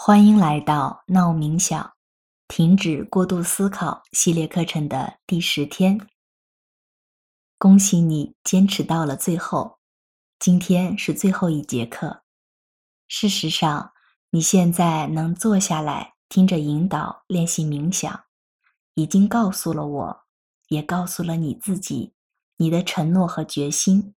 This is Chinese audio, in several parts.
欢迎来到闹冥想，停止过度思考系列课程的第10天。恭喜你坚持到了最后，今天是最后一节课。事实上，你现在能坐下来听着引导练习冥想，已经告诉了我，也告诉了你自己，你的承诺和决心。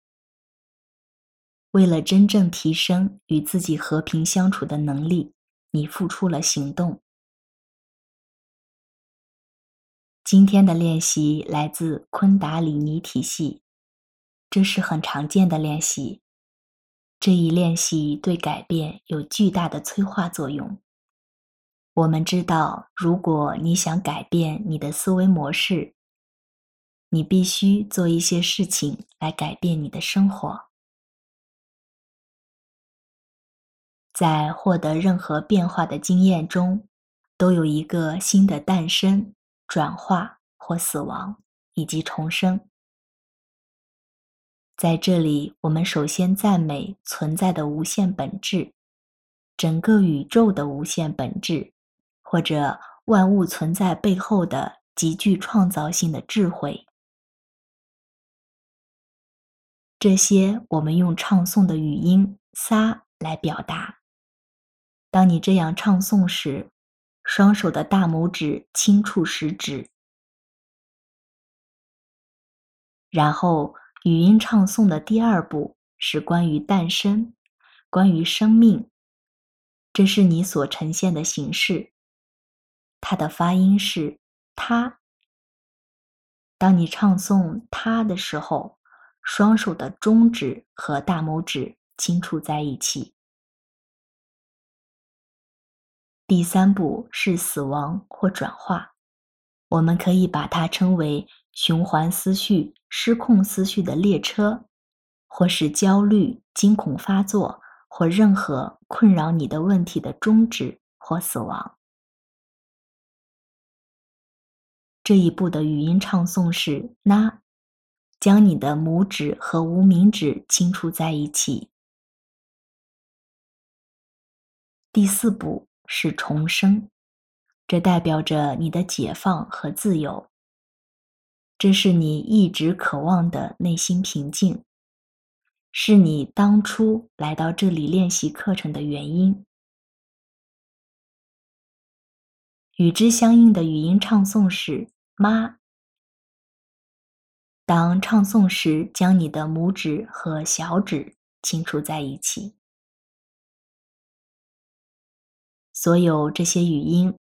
为了真正提升与自己和平相处的能力，你付出了行动。今天的练习来自昆达里尼体系，这是很常见的练习。这一练习对改变有巨大的催化作用。我们知道，如果你想改变你的思维模式，你必须做一些事情来改变你的生活。在获得任何变化的经验中，都有一个新的诞生、转化或死亡，以及重生。在这里，我们首先赞美存在的无限本质，整个宇宙的无限本质，或者万物存在背后的极具创造性的智慧。这些我们用唱诵的语音撒来表达。当你这样唱诵时，双手的大拇指轻触食指，然后语音唱诵的第2步是关于诞生，关于生命。这是你所呈现的形式，它的发音是它。当你唱诵它的时候，双手的中指和大拇指轻触在一起。第3步是死亡或转化，我们可以把它称为循环思绪、失控思绪的列车，或是焦虑、惊恐发作，或任何困扰你的问题的终止或死亡。这一步的语音唱诵是那，将你的拇指和无名指轻触在一起。第4步是重生，这代表着你的解放和自由。这是你一直渴望的内心平静，是你当初来到这里练习课程的原因。与之相应的语音唱诵是妈。当唱诵时，将你的拇指和小指轻触在一起。所有这些语音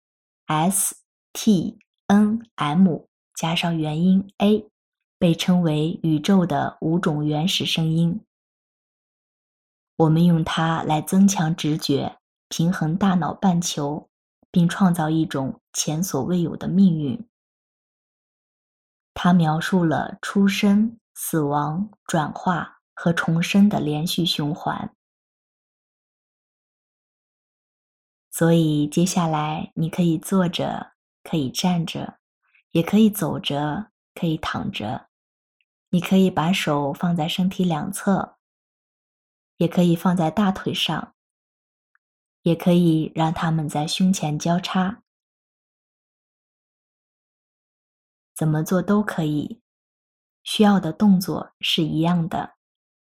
S、T、N、M 加上元音 A 被称为宇宙的5种原始声音。我们用它来增强直觉，平衡大脑半球，并创造一种前所未有的命运。它描述了出生、死亡、转化和重生的连续循环。所以接下来你可以坐着，可以站着，也可以走着，可以躺着。你可以把手放在身体两侧，也可以放在大腿上，也可以让它们在胸前交叉。怎么做都可以，需要的动作是一样的。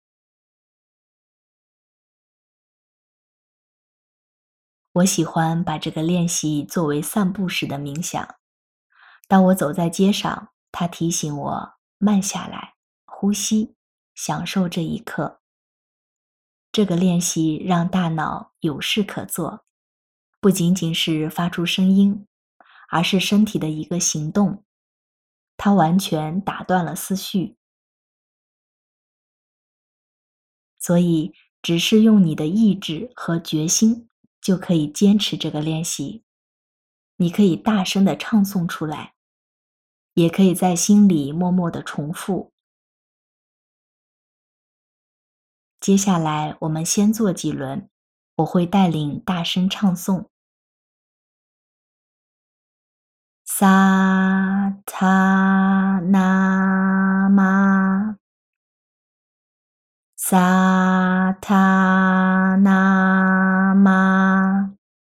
我喜欢把这个练习作为散步时的冥想。当我走在街上，它提醒我慢下来，呼吸，享受这一刻。这个练习让大脑有事可做，不仅仅是发出声音，而是身体的一个行动。它完全打断了思绪。所以，只是用你的意志和决心，就可以坚持这个练习。你可以大声地唱诵出来，也可以在心里默默地重复。接下来我们先做几轮，我会带领大声唱诵。萨塔那玛，萨塔那玛，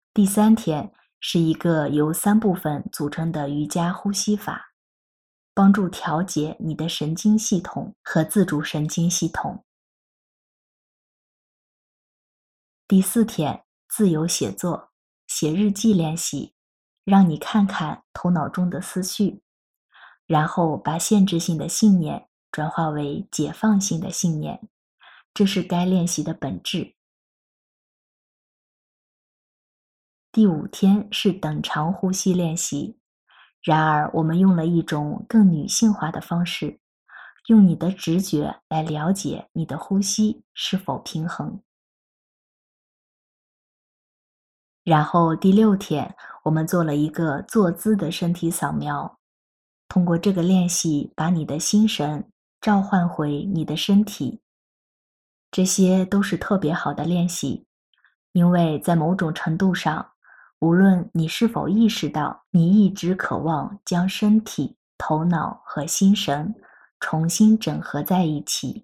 第3天是一个由3部分组成的瑜伽呼吸法，帮助调节你的神经系统和自主神经系统。第4天，自由写作，写日记练习，让你看看头脑中的思绪，然后把限制性的信念转化为解放性的信念，这是该练习的本质。第5天是等长呼吸练习，然而我们用了一种更女性化的方式，用你的直觉来了解你的呼吸是否平衡。然后第6天，我们做了一个坐姿的身体扫描，通过这个练习，把你的心神召唤回你的身体。这些都是特别好的练习，因为在某种程度上，无论你是否意识到，你一直渴望将身体、头脑和心神重新整合在一起。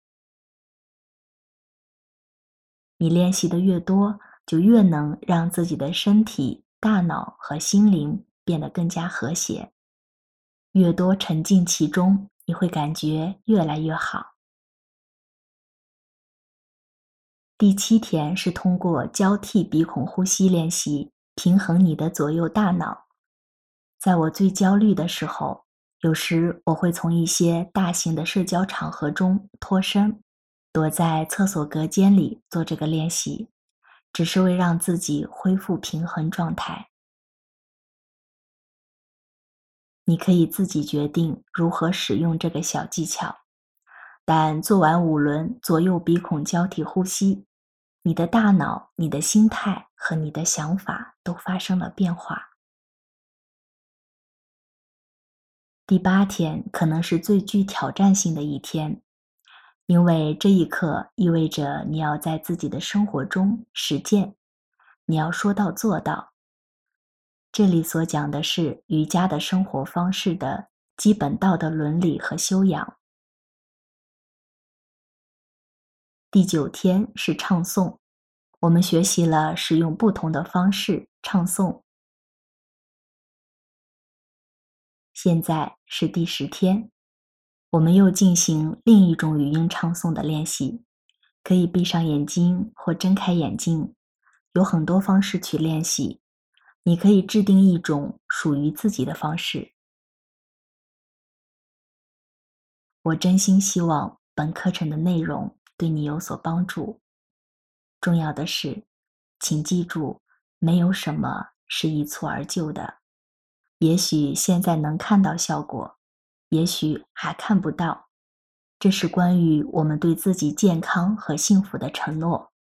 你练习的越多，就越能让自己的身体、大脑和心灵变得更加和谐。越多沉浸其中，你会感觉越来越好。第7天是通过交替鼻孔呼吸练习，平衡你的左右大脑。在我最焦虑的时候，有时我会从一些大型的社交场合中脱身，躲在厕所隔间里做这个练习，只是为让自己恢复平衡状态。你可以自己决定如何使用这个小技巧，但做完5轮左右鼻孔交替呼吸，你的大脑、你的心态和你的想法都发生了变化。第8天可能是最具挑战性的一天，因为这一刻意味着你要在自己的生活中实践，你要说到做到。这里所讲的是瑜伽的生活方式的基本道德伦理和修养。第9天是唱诵，我们学习了使用不同的方式唱诵。现在是第10天，我们又进行另一种语音唱诵的练习，可以闭上眼睛或睁开眼睛，有很多方式去练习，你可以制定一种属于自己的方式。我真心希望本课程的内容对你有所帮助。重要的是，请记住，没有什么是一蹴而就的。也许现在能看到效果，也许还看不到。这是关于我们对自己健康和幸福的承诺。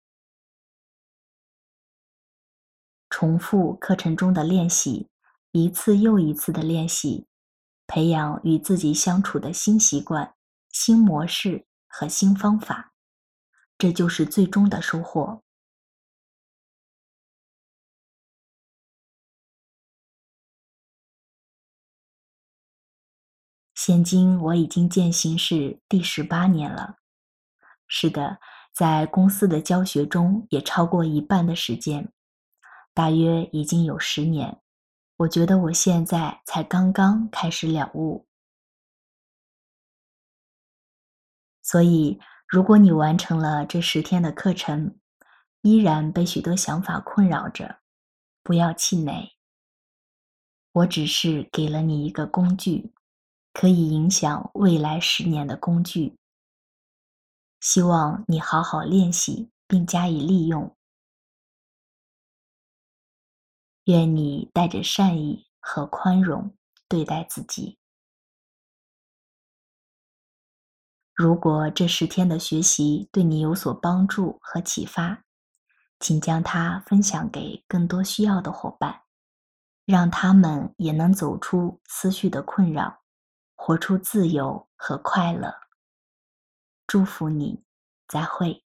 重复课程中的练习，一次又一次的练习，培养与自己相处的新习惯、新模式和新方法，这就是最终的收获。现今我已经践行是第18年了。是的，在公司的教学中也超过一半的时间，大约已经有10年。我觉得我现在才刚刚开始了悟。所以，如果你完成了这10天的课程，依然被许多想法困扰着，不要气馁。我只是给了你一个工具，可以影响未来10年的工具。希望你好好练习并加以利用。愿你带着善意和宽容对待自己。如果这10天的学习对你有所帮助和启发，请将它分享给更多需要的伙伴，让他们也能走出思绪的困扰，活出自由和快乐。祝福你，再会。